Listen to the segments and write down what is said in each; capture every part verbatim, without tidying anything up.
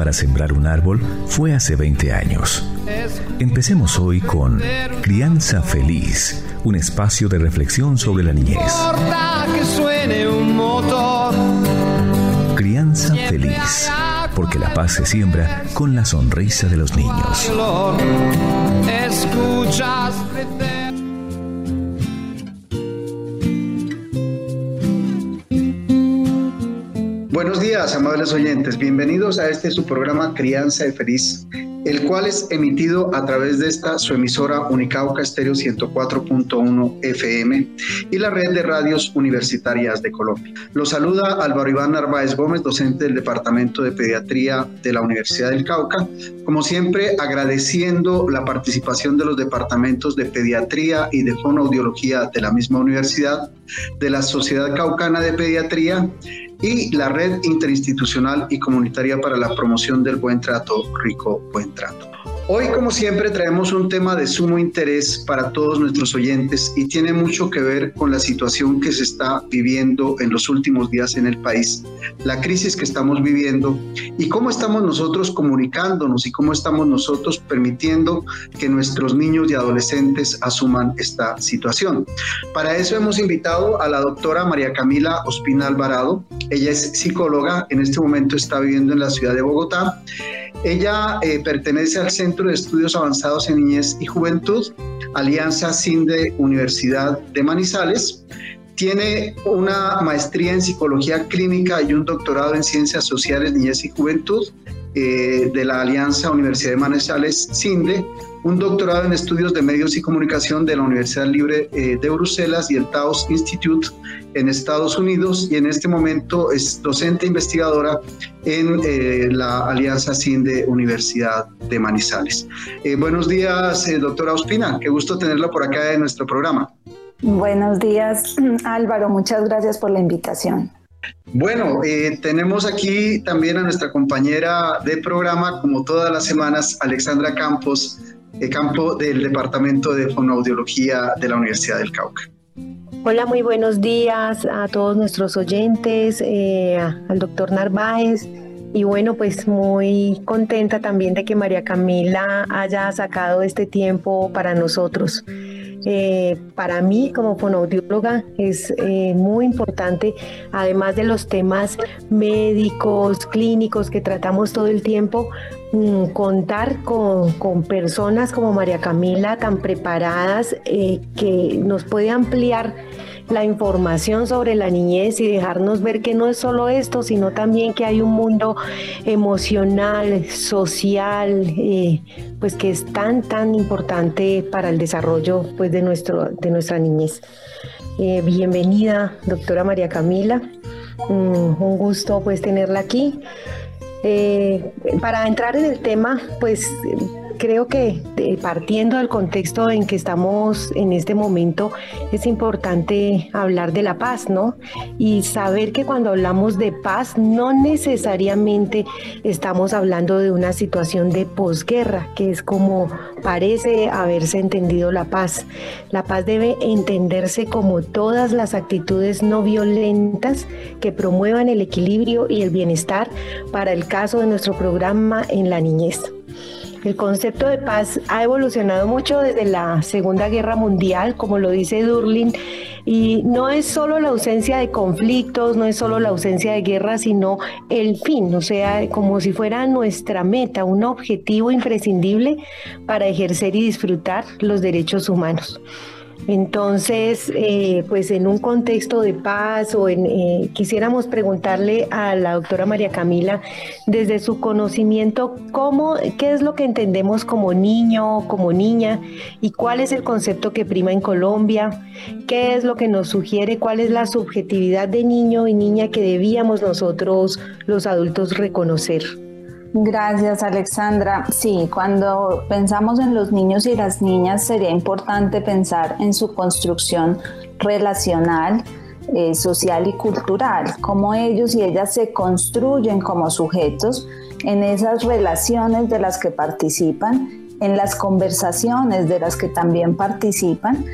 para sembrar un árbol fue hace veinte años. Empecemos hoy con Crianza Feliz, un espacio de reflexión sobre la niñez. Crianza Feliz, porque la paz se siembra con la sonrisa de los niños. Buenos días, amables oyentes. Bienvenidos a este su programa Crianza Feliz, el cual es emitido a través de esta su emisora Unicauca Estéreo ciento cuatro punto uno F M y la red de radios universitarias de Colombia. Los saluda Álvaro Iván Narváez Gómez, docente del Departamento de Pediatría de la Universidad del Cauca. Como siempre, agradeciendo la participación de los departamentos de Pediatría y de Fonoaudiología de la misma universidad, de la Sociedad Caucana de Pediatría y la Red Interinstitucional y Comunitaria para la Promoción del Buen Trato, Rico Buen Trato. Hoy, como siempre, traemos un tema de sumo interés para todos nuestros oyentes y tiene mucho que ver con la situación que se está viviendo en los últimos días en el país, la crisis que estamos viviendo y cómo estamos nosotros comunicándonos y cómo estamos nosotros permitiendo que nuestros niños y adolescentes asuman esta situación. Para eso hemos invitado a la doctora María Camila Ospina Alvarado. Ella es psicóloga, en este momento está viviendo en la ciudad de Bogotá. Ella eh, pertenece al Centro de Estudios Avanzados en Niñez y Juventud, Alianza CINDE Universidad de Manizales. Tiene una maestría en Psicología Clínica y un doctorado en Ciencias Sociales, Niñez y Juventud eh, de la Alianza Universidad de Manizales CINDE, un doctorado en Estudios de Medios y Comunicación de la Universidad Libre eh, de Bruselas y el Taos Institute en Estados Unidos, y en este momento es docente investigadora en eh, la Alianza CINDE Universidad de Manizales. Eh, buenos días, eh, doctora Ospina, qué gusto tenerla por acá en nuestro programa. Buenos días, Álvaro, muchas gracias por la invitación. Bueno, eh, tenemos aquí también a nuestra compañera de programa, como todas las semanas, Alexandra Campos, eh, Campo del Departamento de Fonoaudiología de la Universidad del Cauca. Hola, muy buenos días a todos nuestros oyentes, eh, al doctor Narváez, y bueno, pues muy contenta también de que María Camila haya sacado este tiempo para nosotros. Eh, para mí como fonoaudióloga es eh, muy importante, además de los temas médicos, clínicos que tratamos todo el tiempo, mmm, contar con, con personas como María Camila tan preparadas eh, que nos puede ampliar la información sobre la niñez y dejarnos ver que no es solo esto, sino también que hay un mundo emocional, social, eh, pues que es tan, tan importante para el desarrollo pues, de, nuestro, de nuestra niñez. Eh, bienvenida, doctora María Camila. Mm, un gusto pues tenerla aquí. Eh, para entrar en el tema, pues creo que eh, partiendo del contexto en que estamos en este momento, es importante hablar de la paz, ¿no? Y saber que cuando hablamos de paz, no necesariamente estamos hablando de una situación de posguerra, que es como parece haberse entendido la paz. La paz debe entenderse como todas las actitudes no violentas que promuevan el equilibrio y el bienestar para el caso de nuestro programa en la niñez. El concepto de paz ha evolucionado mucho desde la Segunda Guerra Mundial, como lo dice Durkheim, y no es solo la ausencia de conflictos, no es solo la ausencia de guerra, sino el fin, o sea, como si fuera nuestra meta, un objetivo imprescindible para ejercer y disfrutar los derechos humanos. Entonces, eh, pues en un contexto de paz, o en, eh, quisiéramos preguntarle a la doctora María Camila, desde su conocimiento, ¿cómo, qué es lo que entendemos como niño, como niña, y cuál es el concepto que prima en Colombia? ¿Qué es lo que nos sugiere? ¿Cuál es la subjetividad de niño y niña que debíamos nosotros, los adultos, reconocer? Gracias, Alexandra. Sí, cuando pensamos en los niños y las niñas sería importante pensar en su construcción relacional, eh, social y cultural, cómo ellos y ellas se construyen como sujetos en esas relaciones de las que participan, en las conversaciones de las que también participan,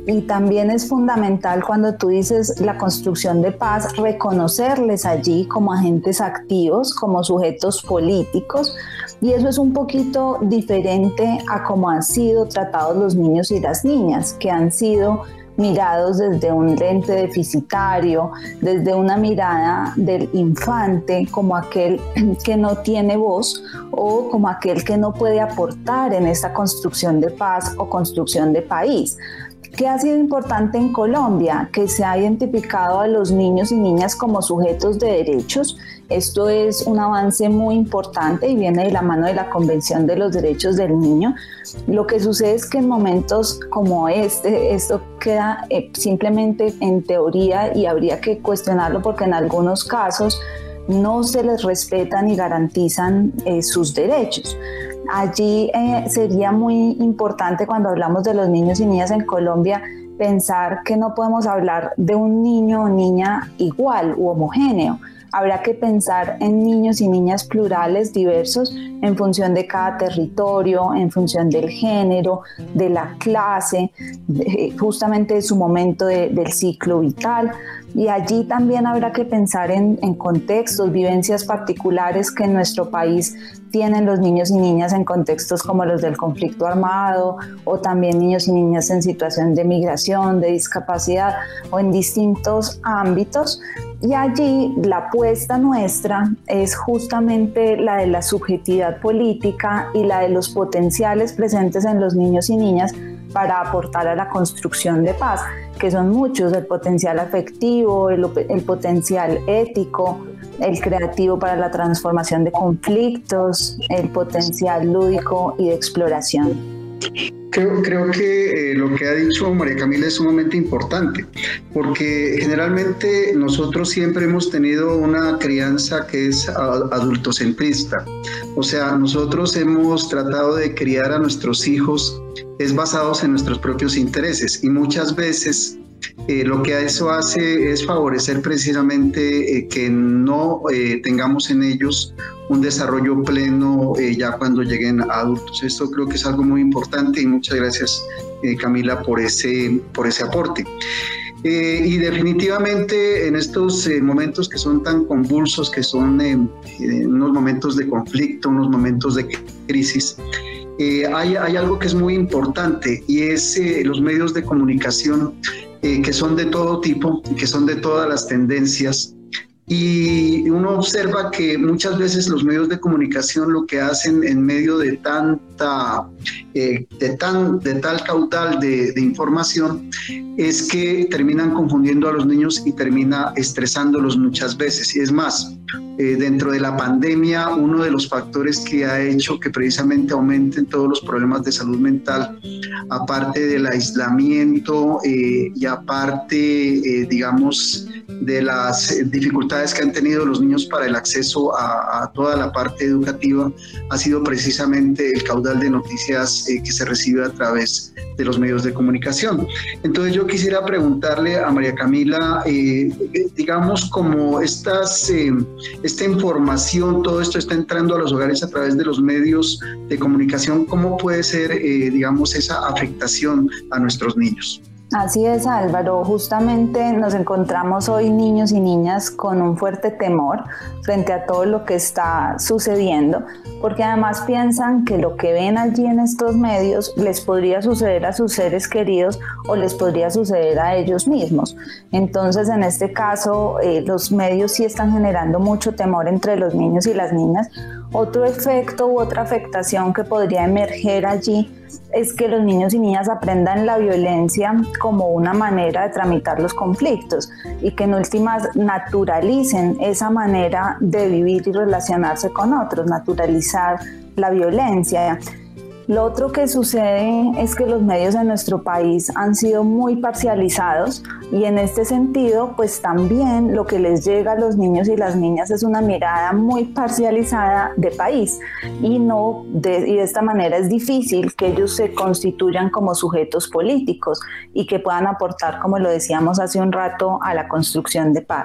Y también es fundamental cuando tú dices la construcción de paz, reconocerles allí como agentes activos, como sujetos políticos, y eso es un poquito diferente a cómo han sido tratados los niños y las niñas, que han sido mirados desde un lente deficitario, desde una mirada del infante como aquel que no tiene voz o como aquel que no puede aportar en esta construcción de paz o construcción de país. ¿Qué ha sido importante en Colombia? Que se ha identificado a los niños y niñas como sujetos de derechos. Esto es un avance muy importante y viene de la mano de la Convención de los Derechos del Niño. Lo que sucede es que en momentos como este, esto queda eh, simplemente en teoría y habría que cuestionarlo porque en algunos casos no se les respetan y garantizan eh, sus derechos. Allí eh, sería muy importante cuando hablamos de los niños y niñas en Colombia pensar que no podemos hablar de un niño o niña igual u homogéneo. Habrá que pensar en niños y niñas plurales, diversos, en función de cada territorio, en función del género, de la clase, de, justamente de su momento de, del ciclo vital. Y allí también habrá que pensar en, en contextos, vivencias particulares que en nuestro país tienen los niños y niñas en contextos como los del conflicto armado o también niños y niñas en situación de migración, de discapacidad o en distintos ámbitos. Y allí la apuesta nuestra es justamente la de la subjetividad política y la de los potenciales presentes en los niños y niñas para aportar a la construcción de paz, que son muchos: el potencial afectivo, el, el potencial ético, el creativo para la transformación de conflictos, el potencial lúdico y de exploración. Creo, creo que eh, lo que ha dicho María Camila es sumamente importante, porque generalmente nosotros siempre hemos tenido una crianza que es adultocentrista. O sea, nosotros hemos tratado de criar a nuestros hijos es basados en nuestros propios intereses y muchas veces Eh, lo que eso hace es favorecer precisamente eh, que no eh, tengamos en ellos un desarrollo pleno eh, ya cuando lleguen a adultos. Esto creo que es algo muy importante y muchas gracias eh, Camila por ese, por ese aporte. Eh, y definitivamente en estos eh, momentos que son tan convulsos, que son eh, eh, unos momentos de conflicto, unos momentos de crisis, eh, hay, hay algo que es muy importante y es eh, los medios de comunicación Eh, que son de todo tipo, que son de todas las tendencias, y uno observa que muchas veces los medios de comunicación lo que hacen en medio de tanta, eh, de, tan, de tal caudal de, de información es que terminan confundiendo a los niños y termina estresándolos muchas veces. Y es más, eh, dentro de la pandemia, uno de los factores que ha hecho que precisamente aumenten todos los problemas de salud mental, aparte del aislamiento eh, y aparte, eh, digamos, de las dificultades que han tenido los niños para el acceso a, a toda la parte educativa, ha sido precisamente el caudal de noticias eh, que se recibe a través de los medios de comunicación. Entonces yo quisiera preguntarle a María Camila, eh, digamos, como estas, eh, esta información, todo esto está entrando a los hogares a través de los medios de comunicación, ¿cómo puede ser, eh, digamos, esa afectación a nuestros niños? Así es, Álvaro. Justamente nos encontramos hoy niños y niñas con un fuerte temor frente a todo lo que está sucediendo, porque además piensan que lo que ven allí en estos medios les podría suceder a sus seres queridos o les podría suceder a ellos mismos. Entonces, en este caso, eh, los medios sí están generando mucho temor entre los niños y las niñas. Otro efecto u otra afectación que podría emerger allí es que los niños y niñas aprendan la violencia como una manera de tramitar los conflictos y que en últimas naturalicen esa manera de vivir y relacionarse con otros, naturalizar la violencia. Lo otro que sucede es que los medios en nuestro país han sido muy parcializados y en este sentido, pues también lo que les llega a los niños y las niñas es una mirada muy parcializada de país y, no de, y de esta manera es difícil que ellos se constituyan como sujetos políticos y que puedan aportar, como lo decíamos hace un rato, a la construcción de paz.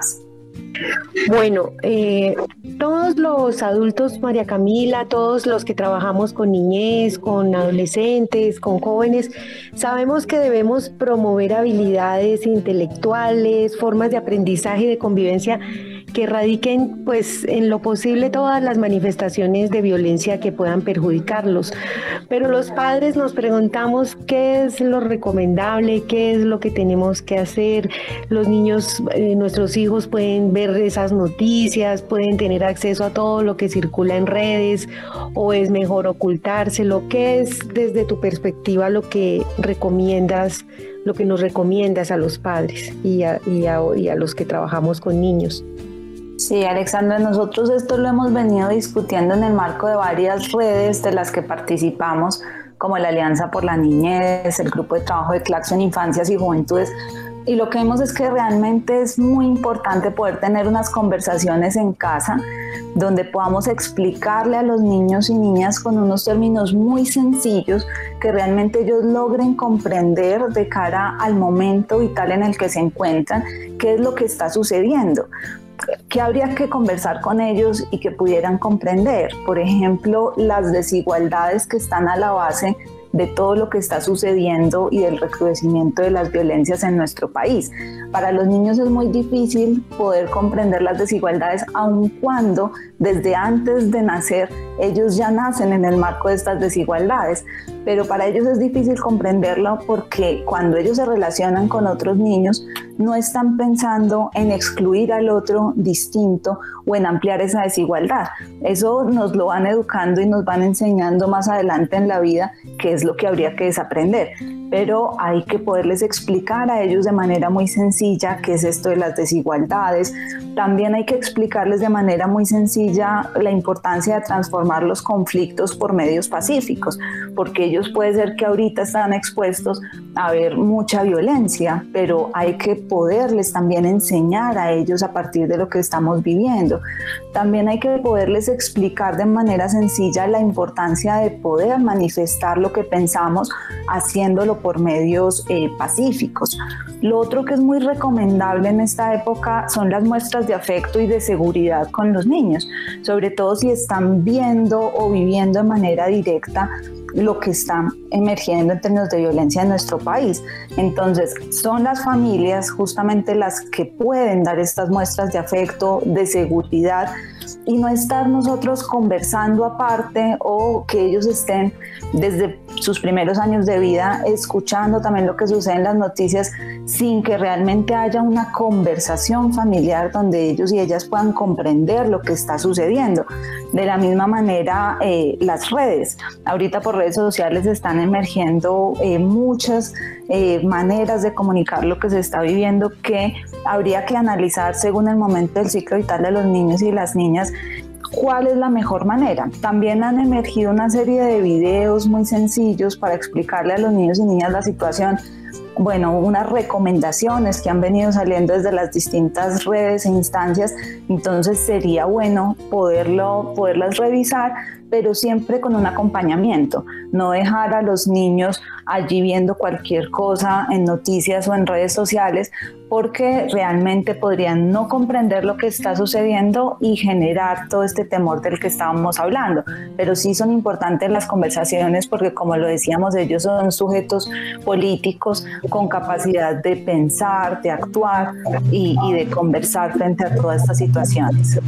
Bueno, eh, todos los adultos, María Camila, todos los que trabajamos con niñez, con adolescentes, con jóvenes, sabemos que debemos promover habilidades intelectuales, formas de aprendizaje y de convivencia que erradiquen, pues, en lo posible todas las manifestaciones de violencia que puedan perjudicarlos. Pero los padres nos preguntamos qué es lo recomendable, qué es lo que tenemos que hacer. Los niños, eh, nuestros hijos pueden ver esas noticias, pueden tener acceso a todo lo que circula en redes, o es mejor ocultárselo. ¿Qué es, desde tu perspectiva, lo que recomiendas, lo que nos recomiendas a los padres y a, y a, y a los que trabajamos con niños? Sí, Alexandra, nosotros esto lo hemos venido discutiendo en el marco de varias redes de las que participamos, como la Alianza por la Niñez, el Grupo de Trabajo de Claxon Infancias y Juventudes, y lo que vemos es que realmente es muy importante poder tener unas conversaciones en casa donde podamos explicarle a los niños y niñas con unos términos muy sencillos que realmente ellos logren comprender de cara al momento vital en el que se encuentran, qué es lo que está sucediendo. ¿Qué habría que conversar con ellos y que pudieran comprender? Por ejemplo, las desigualdades que están a la base de todo lo que está sucediendo y del recrudecimiento de las violencias en nuestro país. Para los niños es muy difícil poder comprender las desigualdades, aun cuando desde antes de nacer ellos ya nacen en el marco de estas desigualdades, pero para ellos es difícil comprenderlo porque cuando ellos se relacionan con otros niños no están pensando en excluir al otro distinto o en ampliar esa desigualdad. Eso nos lo van educando y nos van enseñando más adelante en la vida, que es lo que habría que desaprender. Pero hay que poderles explicar a ellos de manera muy sencilla qué es esto de las desigualdades. También hay que explicarles de manera muy sencilla la importancia de transformar los conflictos por medios pacíficos, porque ellos puede ser que ahorita están expuestos a ver mucha violencia, pero hay que poderles también enseñar a ellos a partir de lo que estamos viviendo. También hay que poderles explicar de manera sencilla la importancia de poder manifestar lo que pensamos haciéndolo por medios eh, pacíficos. Lo otro que es muy recomendable en esta época son las muestras de afecto y de seguridad con los niños, sobre todo si están viendo o viviendo de manera directa lo que está emergiendo en términos de violencia en nuestro país. Entonces, son las familias justamente las que pueden dar estas muestras de afecto, de seguridad, y no estar nosotros conversando aparte o que ellos estén desde sus primeros años de vida escuchando también lo que sucede en las noticias sin que realmente haya una conversación familiar donde ellos y ellas puedan comprender lo que está sucediendo. De la misma manera, eh, las redes. Ahorita por redes sociales están emergiendo eh, muchas eh, maneras de comunicar lo que se está viviendo que habría que analizar según el momento del ciclo vital de los niños y las niñas cuál es la mejor manera. También han emergido una serie de videos muy sencillos para explicarle a los niños y niñas la situación. Bueno, unas recomendaciones que han venido saliendo desde las distintas redes e instancias, entonces sería bueno poderlo, poderlas revisar, pero siempre con un acompañamiento, no dejar a los niños allí viendo cualquier cosa en noticias o en redes sociales, porque realmente podrían no comprender lo que está sucediendo y generar todo este temor del que estábamos hablando. Pero sí son importantes las conversaciones porque, como lo decíamos, ellos son sujetos políticos con capacidad de pensar, de actuar y, y de conversar frente a todas estas situaciones.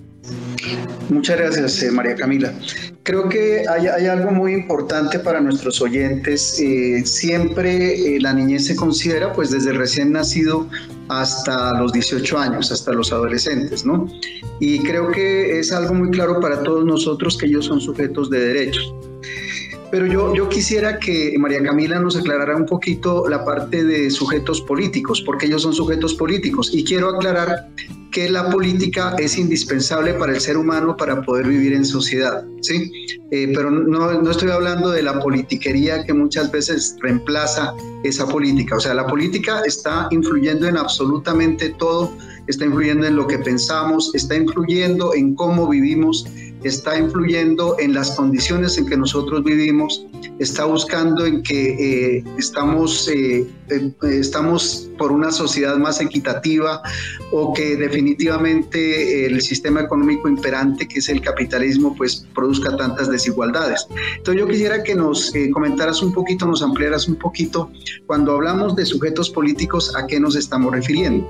Muchas gracias, eh, María Camila. Creo que hay, hay algo muy importante para nuestros oyentes. Eh, siempre eh, la niñez se considera pues desde recién nacido hasta los dieciocho años, hasta los adolescentes, ¿no? Y creo que es algo muy claro para todos nosotros que ellos son sujetos de derechos. Pero yo, yo quisiera que María Camila nos aclarara un poquito la parte de sujetos políticos, porque ellos son sujetos políticos. Y quiero aclarar que la política es indispensable para el ser humano para poder vivir en sociedad, ¿sí? Eh, pero no, no estoy hablando de la politiquería que muchas veces reemplaza esa política. O sea, la política está influyendo en absolutamente todo, está influyendo en lo que pensamos, está influyendo en cómo vivimos, está influyendo en las condiciones en que nosotros vivimos, está buscando en que eh, estamos, eh, eh, estamos por una sociedad más equitativa, o que definitivamente el sistema económico imperante, que es el capitalismo, pues produzca tantas desigualdades. Entonces yo quisiera que nos eh, comentaras un poquito, nos ampliaras un poquito, cuando hablamos de sujetos políticos, ¿a qué nos estamos refiriendo?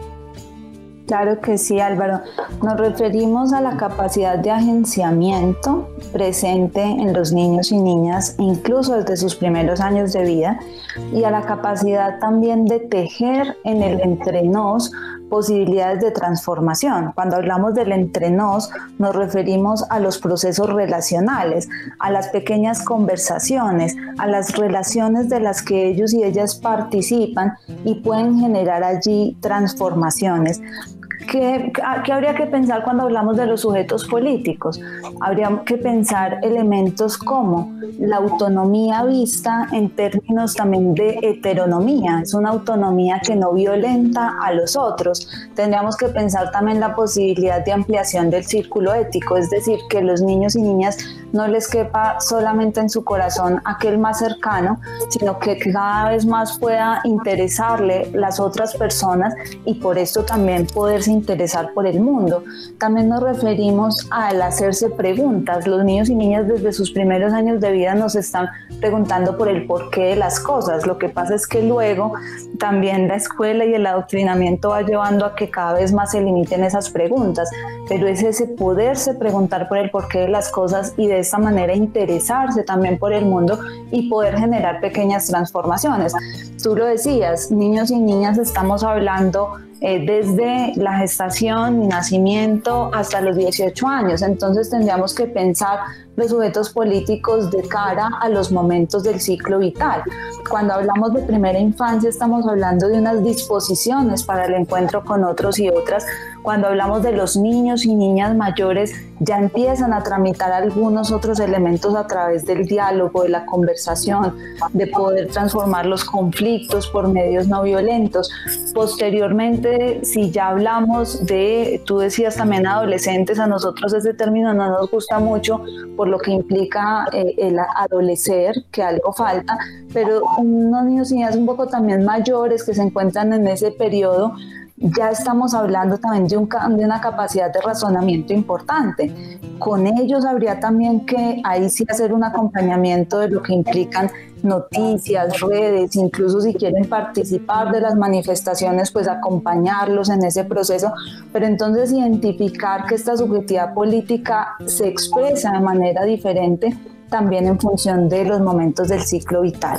Claro que sí, Álvaro. Nos referimos a la capacidad de agenciamiento presente en los niños y niñas, incluso desde sus primeros años de vida, y a la capacidad también de tejer en el entre nos posibilidades de transformación. Cuando hablamos del entre nos, nos referimos a los procesos relacionales, a las pequeñas conversaciones, a las relaciones de las que ellos y ellas participan y pueden generar allí transformaciones. ¿Qué, ¿Qué habría que pensar cuando hablamos de los sujetos políticos? Habría que pensar elementos como la autonomía vista en términos también de heteronomía. Es una autonomía que no violenta a los otros. Tendríamos que pensar también la posibilidad de ampliación del círculo ético, es decir, que los niños y niñas no les quepa solamente en su corazón aquel más cercano, sino que cada vez más pueda interesarle las otras personas y por esto también poderse interesar por el mundo. También nos referimos al hacerse preguntas. Los niños y niñas desde sus primeros años de vida nos están preguntando por el porqué de las cosas. Lo que pasa es que luego también la escuela y el adoctrinamiento va llevando a que cada vez más se limiten esas preguntas, pero es ese poderse preguntar por el porqué de las cosas y de esta manera interesarse también por el mundo y poder generar pequeñas transformaciones. Tú lo decías, niños y niñas estamos hablando Eh, desde la gestación y nacimiento hasta los dieciocho años. Entonces tendríamos que pensar los sujetos políticos de cara a los momentos del ciclo vital. Cuando hablamos de primera infancia estamos hablando de unas disposiciones para el encuentro con otros y otras. Cuando hablamos de los niños y niñas mayores ya empiezan a tramitar algunos otros elementos a través del diálogo, de la conversación, de poder transformar los conflictos por medios no violentos. Posteriormente, si ya hablamos de, tú decías también adolescentes, a nosotros ese término no nos gusta mucho por lo que implica eh, el adolecer, que algo falta, pero unos niños y niñas un poco también mayores que se encuentran en ese periodo, ya estamos hablando también de, un, de una capacidad de razonamiento importante. Con ellos habría también que ahí sí hacer un acompañamiento de lo que implican noticias, redes, incluso si quieren participar de las manifestaciones, pues acompañarlos en ese proceso, pero entonces identificar que esta subjetividad política se expresa de manera diferente también en función de los momentos del ciclo vital.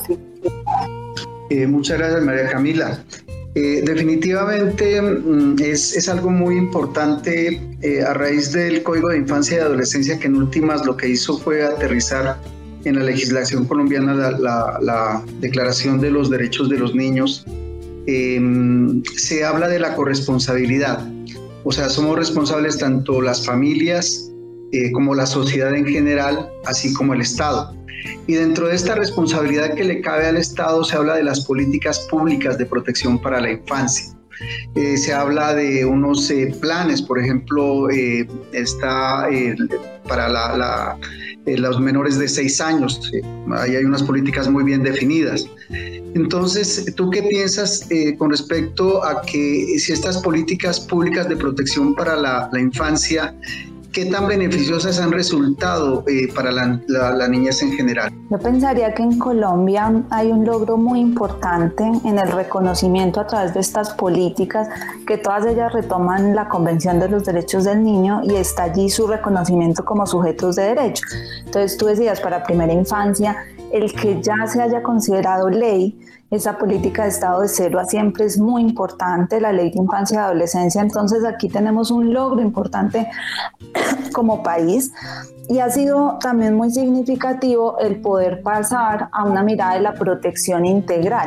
Eh, muchas gracias, María Camila. Eh, definitivamente es, es algo muy importante eh, a raíz del Código de Infancia y Adolescencia, que en últimas lo que hizo fue aterrizar en la legislación colombiana la, la, la Declaración de los Derechos de los Niños. Eh, se habla de la corresponsabilidad, o sea, somos responsables tanto las familias eh, como la sociedad en general, así como el Estado. Y dentro de esta responsabilidad que le cabe al Estado se habla de las políticas públicas de protección para la infancia. Eh, se habla de unos eh, planes, por ejemplo, eh, está eh, para la, la, eh, los menores de seis años, eh, ahí hay unas políticas muy bien definidas. Entonces, ¿tú qué piensas eh, con respecto a que si estas políticas públicas de protección para la, la infancia, qué tan beneficiosas han resultado eh, para la, la, la niñez en general? Yo pensaría que en Colombia hay un logro muy importante en el reconocimiento a través de estas políticas, que todas ellas retoman la Convención de los Derechos del Niño y está allí su reconocimiento como sujetos de derecho. Entonces tú decías, para primera infancia, el que ya se haya considerado ley esa política de estado de cero a siempre es muy importante, la ley de infancia y adolescencia. Entonces aquí tenemos un logro importante como país y ha sido también muy significativo el poder pasar a una mirada de la protección integral.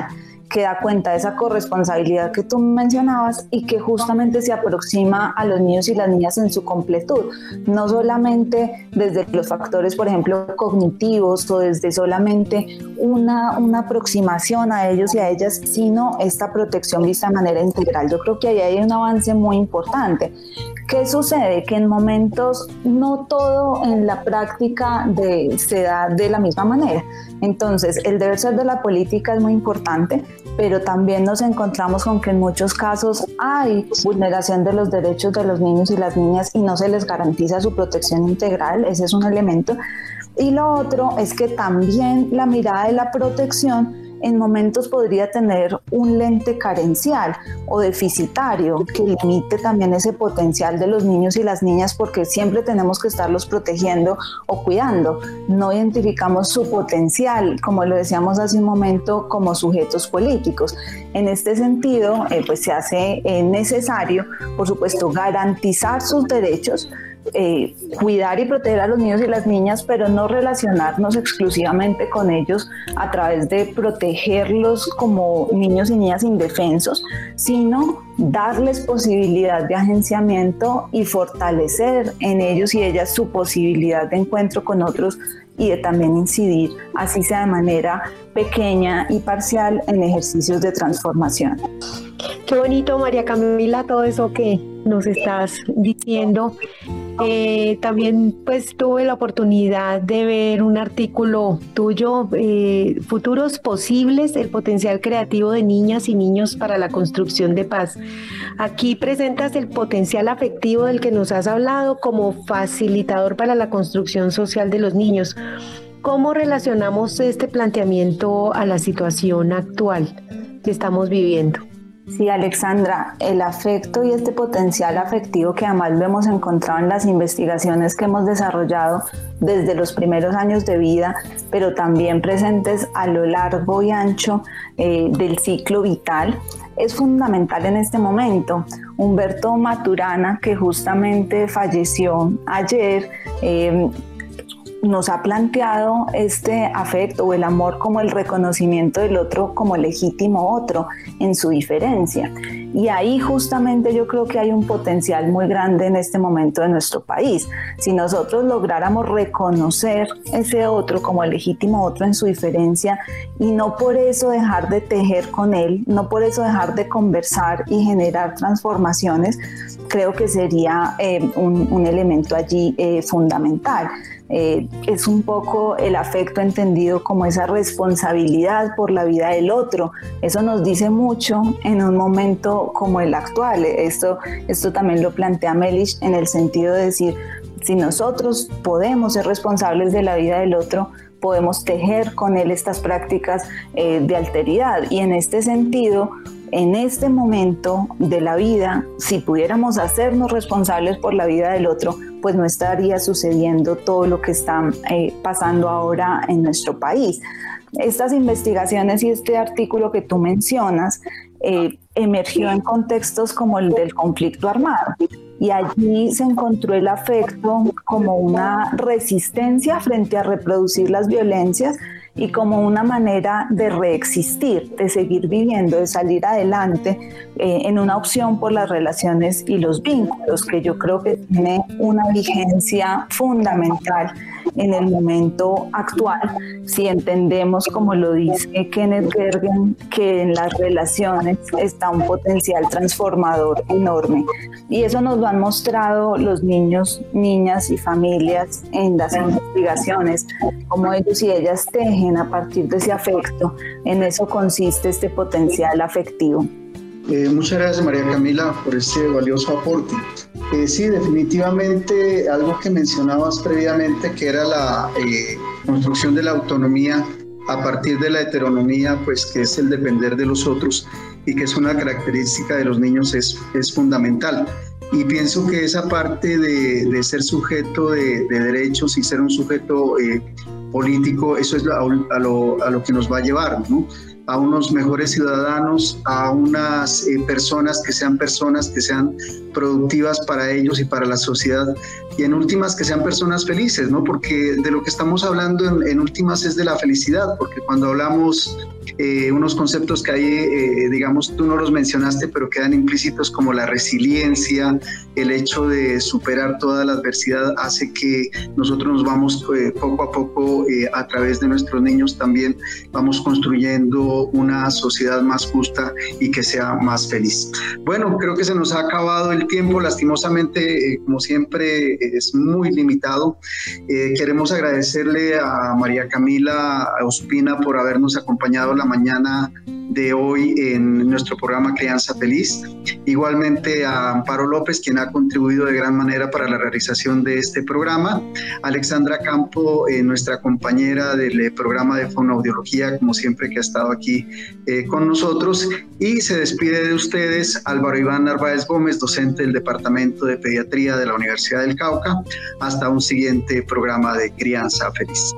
que da cuenta de esa corresponsabilidad que tú mencionabas y que justamente se aproxima a los niños y las niñas en su completud, no solamente desde los factores, por ejemplo, cognitivos o desde solamente una, una aproximación a ellos y a ellas, sino esta protección vista de manera integral. Yo creo que ahí hay un avance muy importante. ¿Qué sucede? Que en momentos no todo en la práctica de, se da de la misma manera. Entonces, el deber ser de la política es muy importante, pero también nos encontramos con que en muchos casos hay vulneración de los derechos de los niños y las niñas y no se les garantiza su protección integral. Ese es un elemento. Y lo otro es que también la mirada de la protección en momentos podría tener un lente carencial o deficitario que limite también ese potencial de los niños y las niñas, porque siempre tenemos que estarlos protegiendo o cuidando. No identificamos su potencial, como lo decíamos hace un momento, como sujetos políticos. En este sentido, eh, pues se hace eh, necesario, por supuesto, garantizar sus derechos, Eh, cuidar y proteger a los niños y las niñas, pero no relacionarnos exclusivamente con ellos a través de protegerlos como niños y niñas indefensos, sino darles posibilidad de agenciamiento y fortalecer en ellos y ellas su posibilidad de encuentro con otros y de también incidir, así sea de manera pequeña y parcial, en ejercicios de transformación. Qué bonito, María Camila, todo eso que nos estás diciendo. Eh, también pues tuve la oportunidad de ver un artículo tuyo, eh, Futuros Posibles, el potencial creativo de niñas y niños para la construcción de paz. Aquí presentas el potencial afectivo del que nos has hablado como facilitador para la construcción social de los niños. ¿Cómo relacionamos este planteamiento a la situación actual que estamos viviendo? Sí, Alexandra, el afecto y este potencial afectivo que además lo hemos encontrado en las investigaciones que hemos desarrollado desde los primeros años de vida, pero también presentes a lo largo y ancho eh, del ciclo vital, es fundamental en este momento. Humberto Maturana, que justamente falleció ayer, eh, nos ha planteado este afecto o el amor como el reconocimiento del otro como legítimo otro en su diferencia. Y ahí justamente yo creo que hay un potencial muy grande en este momento de nuestro país. Si nosotros lográramos reconocer ese otro como el legítimo otro en su diferencia y no por eso dejar de tejer con él, no por eso dejar de conversar y generar transformaciones, creo que sería eh, un, un elemento allí eh, fundamental. Eh, es un poco el afecto entendido como esa responsabilidad por la vida del otro. Eso nos dice mucho en un momento como el actual. Esto, esto también lo plantea Melich en el sentido de decir, si nosotros podemos ser responsables de la vida del otro, podemos tejer con él estas prácticas eh, de alteridad. Y en este sentido, en este momento de la vida, si pudiéramos hacernos responsables por la vida del otro, pues no estaría sucediendo todo lo que está eh, pasando ahora en nuestro país. Estas investigaciones y este artículo que tú mencionas eh, emergió en contextos como el del conflicto armado, y allí se encontró el afecto como una resistencia frente a reproducir las violencias y como una manera de reexistir, de seguir viviendo, de salir adelante eh, en una opción por las relaciones y los vínculos, que yo creo que tiene una vigencia fundamental en el momento actual, si entendemos, como lo dice Kenneth Gergen, que en las relaciones está un potencial transformador enorme. Y eso nos lo han mostrado los niños, niñas y familias en las investigaciones, como ellos y ellas tejen a partir de ese afecto. En eso consiste este potencial afectivo. Eh, muchas gracias, María Camila, por este valioso aporte. Eh, sí, definitivamente algo que mencionabas previamente, que era la eh, construcción de la autonomía a partir de la heteronomía, pues que es el depender de los otros y que es una característica de los niños, es, es fundamental. Y pienso que esa parte de, de ser sujeto de, de derechos y ser un sujeto eh, político, eso es a, a, lo, a lo que nos va a llevar, ¿no? A unos mejores ciudadanos, a unas eh, personas que sean personas que sean productivas para ellos y para la sociedad, y en últimas que sean personas felices, ¿no? Porque de lo que estamos hablando en, en últimas es de la felicidad, porque cuando hablamos eh, unos conceptos que hay, eh, digamos, tú no los mencionaste, pero quedan implícitos como la resiliencia, el hecho de superar toda la adversidad hace que nosotros nos vamos eh, poco a poco eh, a través de nuestros niños también vamos construyendo una sociedad más justa y que sea más feliz. Bueno, creo que se nos ha acabado el tiempo, lastimosamente, eh, como siempre, eh, es muy limitado. Eh, queremos agradecerle a María Camila Ospina por habernos acompañado la mañana de hoy en nuestro programa Crianza Feliz. Igualmente a Amparo López, quien ha contribuido de gran manera para la realización de este programa. Alexandra Campo, eh, nuestra compañera del eh, programa de fonoaudiología, como siempre, que ha estado aquí eh, con nosotros. Y se despide de ustedes Álvaro Iván Narváez Gómez, docente del Departamento de Pediatría de la Universidad del Cauca. Hasta un siguiente programa de Crianza Feliz.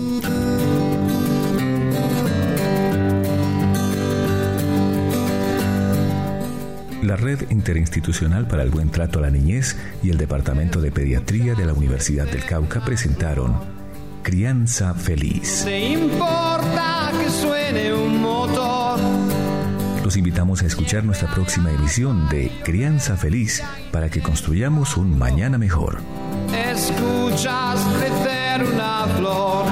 La Red Interinstitucional para el Buen Trato a la Niñez y el Departamento de Pediatría de la Universidad del Cauca presentaron Crianza Feliz. No importa que suene un motor. Los invitamos a escuchar nuestra próxima emisión de Crianza Feliz para que construyamos un mañana mejor. Escuchas crecer una flor.